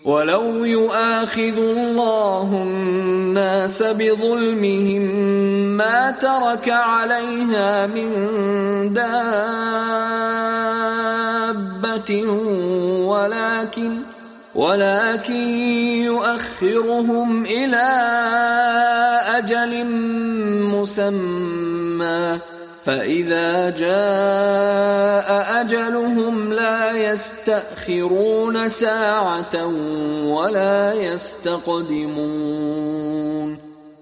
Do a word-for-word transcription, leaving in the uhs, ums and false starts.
ولو يؤاخذ الله الناس بظلمهم ما ترك عليها من دابة ولكن ولكن يؤخرهم إلى أجل مسمى فإذا جاء أجلهم لا يستأخرون ساعة ولا يستقدمون.